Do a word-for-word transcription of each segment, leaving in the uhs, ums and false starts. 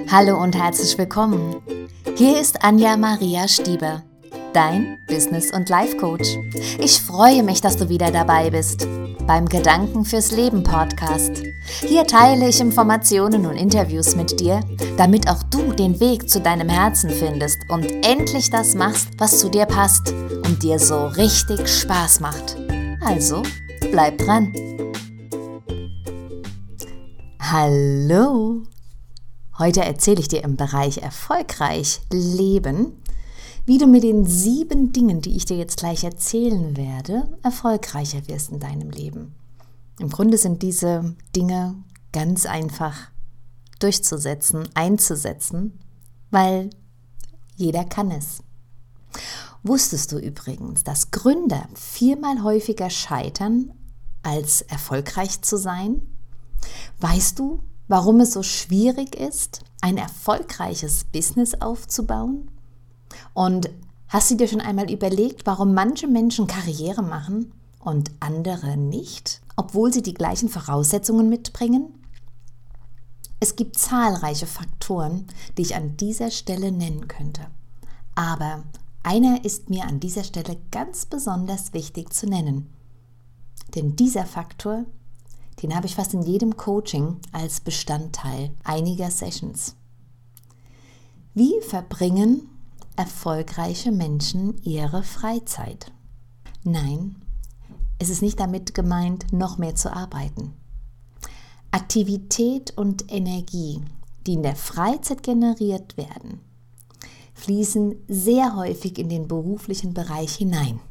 Hallo und herzlich willkommen. Hier ist Anja Maria Stieber, dein Business- und Life-Coach. Ich freue mich, dass du wieder dabei bist beim Gedanken fürs Leben Podcast. Hier teile ich Informationen und Interviews mit dir, damit auch du den Weg zu deinem Herzen findest und endlich das machst, was zu dir passt und dir so richtig Spaß macht. Also, bleib dran. Hallo! Heute erzähle ich dir im Bereich erfolgreich leben, wie du mit den sieben Dingen, die ich dir jetzt gleich erzählen werde, erfolgreicher wirst in deinem Leben. Im Grunde sind diese Dinge ganz einfach durchzusetzen, einzusetzen, weil jeder kann es. Wusstest du übrigens, dass Gründer viermal häufiger scheitern, als erfolgreich zu sein? Weißt du, warum es so schwierig ist, ein erfolgreiches Business aufzubauen? Und hast du dir schon einmal überlegt, warum manche Menschen Karriere machen und andere nicht, obwohl sie die gleichen Voraussetzungen mitbringen? Es gibt zahlreiche Faktoren, die ich an dieser Stelle nennen könnte. Aber einer ist mir an dieser Stelle ganz besonders wichtig zu nennen. Denn dieser Faktor, den habe ich fast in jedem Coaching als Bestandteil einiger Sessions. Wie verbringen erfolgreiche Menschen ihre Freizeit? Nein, es ist nicht damit gemeint, noch mehr zu arbeiten. Aktivität und Energie, die in der Freizeit generiert werden, fließen sehr häufig in den beruflichen Bereich hinein.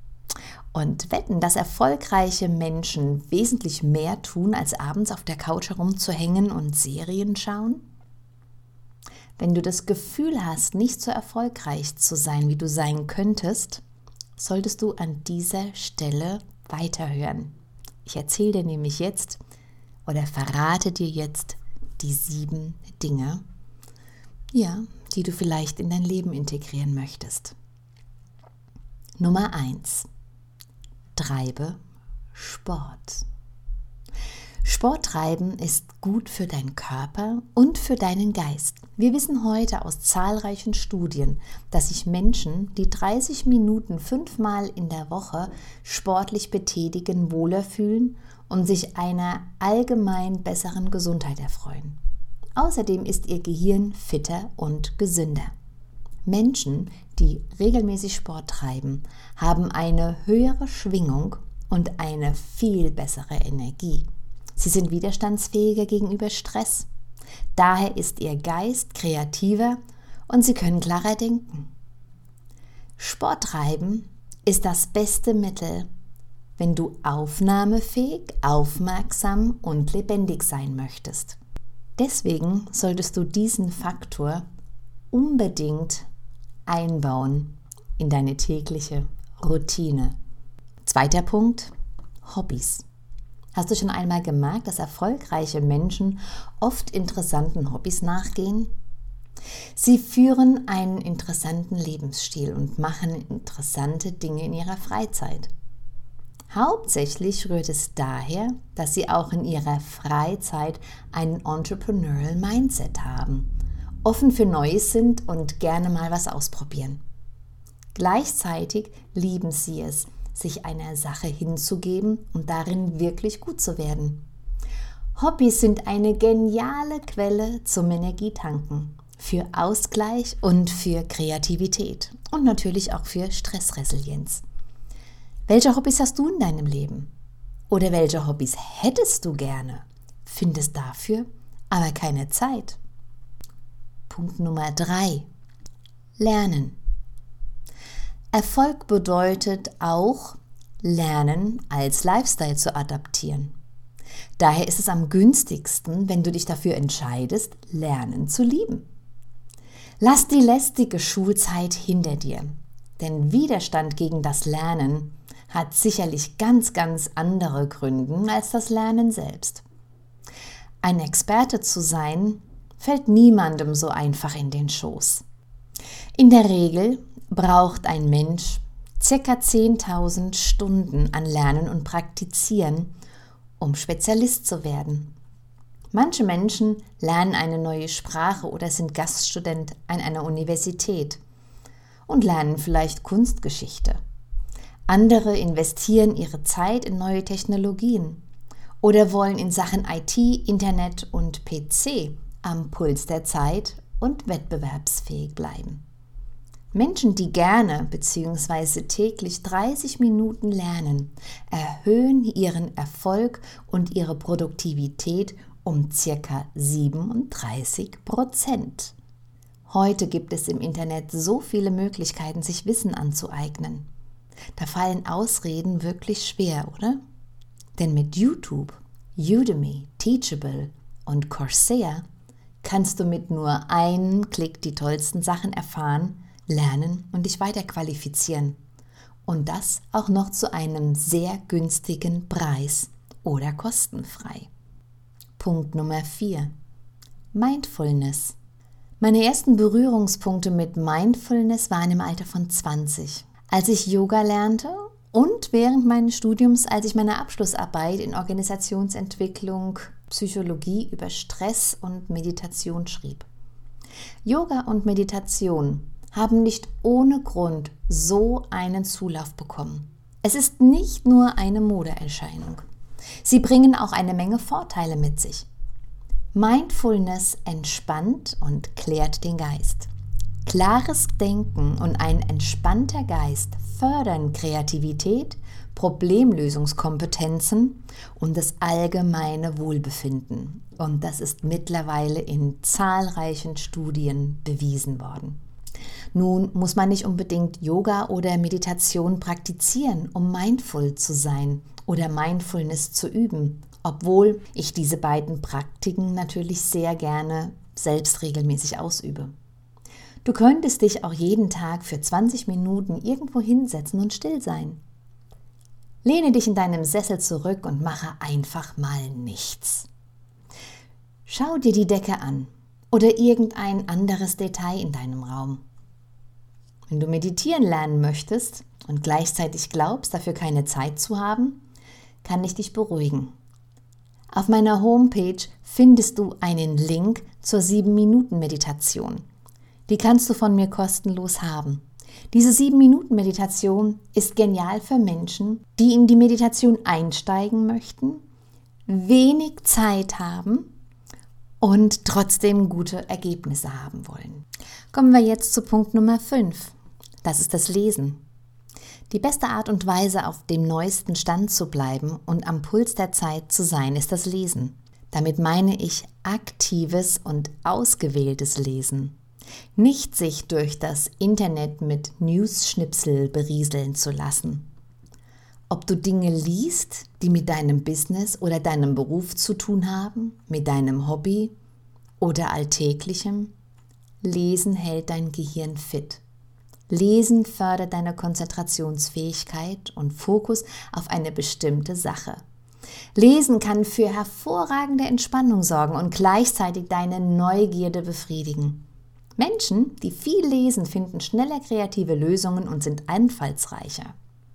Und wetten, dass erfolgreiche Menschen wesentlich mehr tun, als abends auf der Couch herumzuhängen und Serien schauen? Wenn du das Gefühl hast, nicht so erfolgreich zu sein, wie du sein könntest, solltest du an dieser Stelle weiterhören. Ich erzähle dir nämlich jetzt oder verrate dir jetzt die sieben Dinge, ja, die du vielleicht in dein Leben integrieren möchtest. Nummer eins. Treibe Sport. Sport treiben ist gut für deinen Körper und für deinen Geist. Wir wissen heute aus zahlreichen Studien, dass sich Menschen, die dreißig Minuten fünfmal in der Woche sportlich betätigen, wohler fühlen und sich einer allgemein besseren Gesundheit erfreuen. Außerdem ist ihr Gehirn fitter und gesünder. Menschen, die regelmäßig Sport treiben, haben eine höhere Schwingung und eine viel bessere Energie. Sie sind widerstandsfähiger gegenüber Stress. Daher ist ihr Geist kreativer und sie können klarer denken. Sport treiben ist das beste Mittel, wenn du aufnahmefähig, aufmerksam und lebendig sein möchtest. Deswegen solltest du diesen Faktor unbedingt einbauen in deine tägliche Routine. Zweiter Punkt, Hobbys. Hast du schon einmal gemerkt, dass erfolgreiche Menschen oft interessanten Hobbys nachgehen? Sie führen einen interessanten Lebensstil und machen interessante Dinge in ihrer Freizeit. Hauptsächlich rührt es daher, dass sie auch in ihrer Freizeit einen Entrepreneurial Mindset haben, offen für Neues sind und gerne mal was ausprobieren. Gleichzeitig lieben sie es, sich einer Sache hinzugeben und darin wirklich gut zu werden. Hobbys sind eine geniale Quelle zum Energietanken, für Ausgleich und für Kreativität und natürlich auch für Stressresilienz. Welche Hobbys hast du in deinem Leben? Oder welche Hobbys hättest du gerne, findest dafür aber keine Zeit? Punkt Nummer drei. Lernen. Erfolg bedeutet auch, Lernen als Lifestyle zu adaptieren. Daher ist es am günstigsten, wenn du dich dafür entscheidest, Lernen zu lieben. Lass die lästige Schulzeit hinter dir, denn Widerstand gegen das Lernen hat sicherlich ganz, ganz andere Gründe als das Lernen selbst. Ein Experte zu sein, fällt niemandem so einfach in den Schoß. In der Regel braucht ein Mensch ca. zehntausend Stunden an Lernen und Praktizieren, um Spezialist zu werden. Manche Menschen lernen eine neue Sprache oder sind Gaststudent an einer Universität und lernen vielleicht Kunstgeschichte. Andere investieren ihre Zeit in neue Technologien oder wollen in Sachen I T, Internet und P C am Puls der Zeit und wettbewerbsfähig bleiben. Menschen, die gerne bzw. täglich dreißig Minuten lernen, erhöhen ihren Erfolg und ihre Produktivität um ca. siebenunddreißig Prozent. Heute gibt es im Internet so viele Möglichkeiten, sich Wissen anzueignen. Da fallen Ausreden wirklich schwer, oder? Denn mit YouTube, Udemy, Teachable und Coursera kannst du mit nur einem Klick die tollsten Sachen erfahren, lernen und dich weiterqualifizieren. Und das auch noch zu einem sehr günstigen Preis oder kostenfrei. Punkt Nummer vier. Mindfulness. Meine ersten Berührungspunkte mit Mindfulness waren im Alter von zwanzig, als ich Yoga lernte und während meines Studiums, als ich meine Abschlussarbeit in Organisationsentwicklung, Psychologie über Stress und Meditation schrieb. Yoga und Meditation haben nicht ohne Grund so einen Zulauf bekommen. Es ist nicht nur eine Modeerscheinung. Sie bringen auch eine Menge Vorteile mit sich. Mindfulness entspannt und klärt den Geist. Klares Denken und ein entspannter Geist fördern Kreativität, Problemlösungskompetenzen und das allgemeine Wohlbefinden. Und das ist mittlerweile in zahlreichen Studien bewiesen worden. Nun muss man nicht unbedingt Yoga oder Meditation praktizieren, um mindful zu sein oder Mindfulness zu üben, obwohl ich diese beiden Praktiken natürlich sehr gerne selbst regelmäßig ausübe. Du könntest dich auch jeden Tag für zwanzig Minuten irgendwo hinsetzen und still sein. Lehne dich in deinem Sessel zurück und mache einfach mal nichts. Schau dir die Decke an oder irgendein anderes Detail in deinem Raum. Wenn du meditieren lernen möchtest und gleichzeitig glaubst, dafür keine Zeit zu haben, kann ich dich beruhigen. Auf meiner Homepage findest du einen Link zur sieben Minuten Meditation. Die kannst du von mir kostenlos haben. Diese sieben Minuten Meditation ist genial für Menschen, die in die Meditation einsteigen möchten, wenig Zeit haben und trotzdem gute Ergebnisse haben wollen. Kommen wir jetzt zu Punkt Nummer fünf. Das ist das Lesen. Die beste Art und Weise, auf dem neuesten Stand zu bleiben und am Puls der Zeit zu sein, ist das Lesen. Damit meine ich aktives und ausgewähltes Lesen. Nicht sich durch das Internet mit News-Schnipsel berieseln zu lassen. Ob du Dinge liest, die mit deinem Business oder deinem Beruf zu tun haben, mit deinem Hobby oder Alltäglichem, Lesen hält dein Gehirn fit. Lesen fördert deine Konzentrationsfähigkeit und Fokus auf eine bestimmte Sache. Lesen kann für hervorragende Entspannung sorgen und gleichzeitig deine Neugierde befriedigen. Menschen, die viel lesen, finden schneller kreative Lösungen und sind einfallsreicher.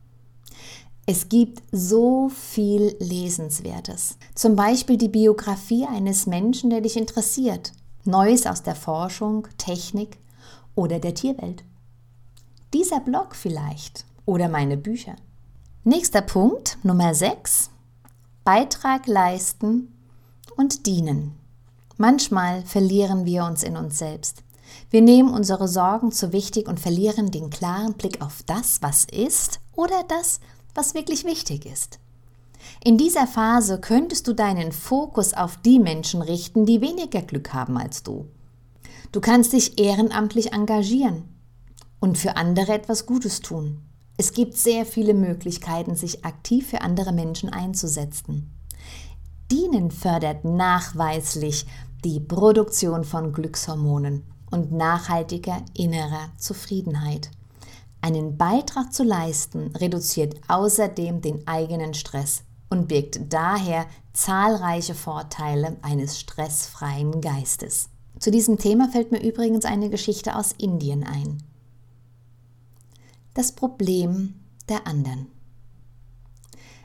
Es gibt so viel Lesenswertes. Zum Beispiel die Biografie eines Menschen, der dich interessiert. Neues aus der Forschung, Technik oder der Tierwelt. Dieser Blog vielleicht oder meine Bücher. Nächster Punkt, Nummer sechs. Beitrag leisten und dienen. Manchmal verlieren wir uns in uns selbst. Wir nehmen unsere Sorgen zu wichtig und verlieren den klaren Blick auf das, was ist oder das, was wirklich wichtig ist. In dieser Phase könntest du deinen Fokus auf die Menschen richten, die weniger Glück haben als du. Du kannst dich ehrenamtlich engagieren und für andere etwas Gutes tun. Es gibt sehr viele Möglichkeiten, sich aktiv für andere Menschen einzusetzen. Dienen fördert nachweislich die Produktion von Glückshormonen und nachhaltiger innerer Zufriedenheit. Einen Beitrag zu leisten reduziert außerdem den eigenen Stress und birgt daher zahlreiche Vorteile eines stressfreien Geistes. Zu diesem Thema fällt mir übrigens eine Geschichte aus Indien ein. Das Problem der anderen.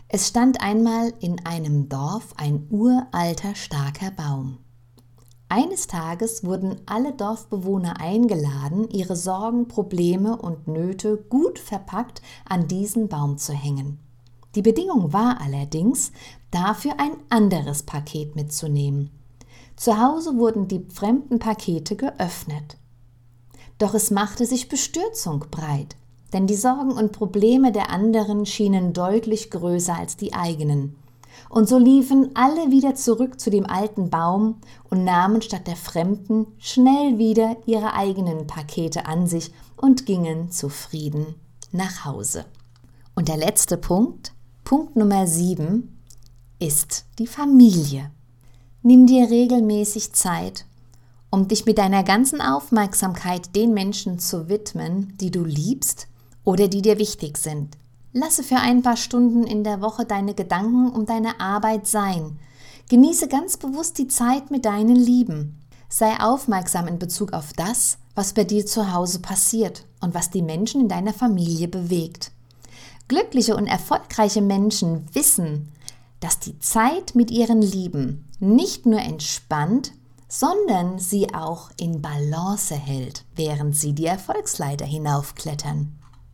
Es stand einmal in einem Dorf ein uralter, starker Baum. Eines Tages wurden alle Dorfbewohner eingeladen, ihre Sorgen, Probleme und Nöte gut verpackt an diesen Baum zu hängen. Die Bedingung war allerdings, dafür ein anderes Paket mitzunehmen. Zu Hause wurden die fremden Pakete geöffnet. Doch es machte sich Bestürzung breit, denn die Sorgen und Probleme der anderen schienen deutlich größer als die eigenen. Und so liefen alle wieder zurück zu dem alten Baum und nahmen statt der Fremden schnell wieder ihre eigenen Pakete an sich und gingen zufrieden nach Hause. Und der letzte Punkt, Punkt Nummer sieben, ist die Familie. Nimm dir regelmäßig Zeit, um dich mit deiner ganzen Aufmerksamkeit den Menschen zu widmen, die du liebst oder die dir wichtig sind. Lasse für ein paar Stunden in der Woche deine Gedanken um deine Arbeit sein. Genieße ganz bewusst die Zeit mit deinen Lieben. Sei aufmerksam in Bezug auf das, was bei dir zu Hause passiert und was die Menschen in deiner Familie bewegt. Glückliche und erfolgreiche Menschen wissen, dass die Zeit mit ihren Lieben nicht nur entspannt, sondern sie auch in Balance hält, während sie die Erfolgsleiter hinaufklettern.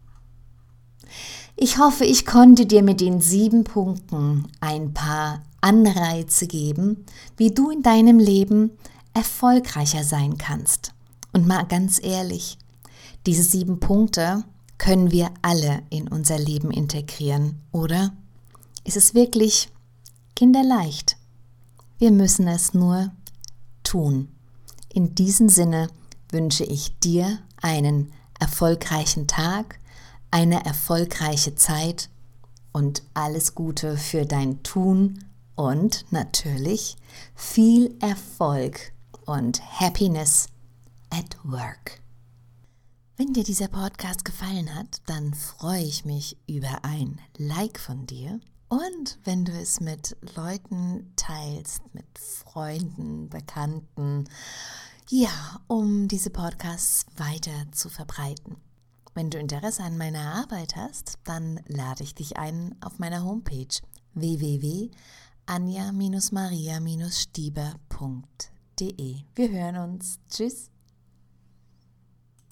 Ich hoffe, ich konnte dir mit den sieben Punkten ein paar Anreize geben, wie du in deinem Leben erfolgreicher sein kannst. Und mal ganz ehrlich, diese sieben Punkte können wir alle in unser Leben integrieren, oder? Es ist wirklich kinderleicht. Wir müssen es nur tun. In diesem Sinne wünsche ich dir einen erfolgreichen Tag, eine erfolgreiche Zeit und alles Gute für dein Tun und natürlich viel Erfolg und Happiness at work. Wenn dir dieser Podcast gefallen hat, dann freue ich mich über ein Like von dir und wenn du es mit Leuten teilst, mit Freunden, Bekannten, ja, um diese Podcasts weiter zu verbreiten. Wenn du Interesse an meiner Arbeit hast, dann lade ich dich ein auf meiner Homepage w w w punkt anja Maria Stieber punkt de. Wir hören uns. Tschüss.